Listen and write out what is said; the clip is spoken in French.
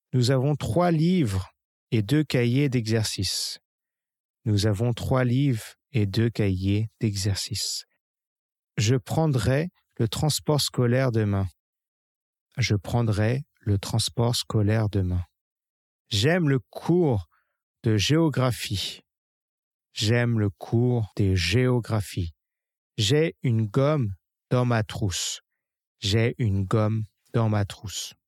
Nous avons 3 livres et 2 cahiers d'exercices. Nous avons 3 livres et 2 cahiers d'exercices. Je prendrai le transport scolaire demain. Je prendrai le transport scolaire demain. J'aime le cours de géographie. J'aime le cours de géographie. J'ai une gomme dans ma trousse. J'ai une gomme dans ma trousse.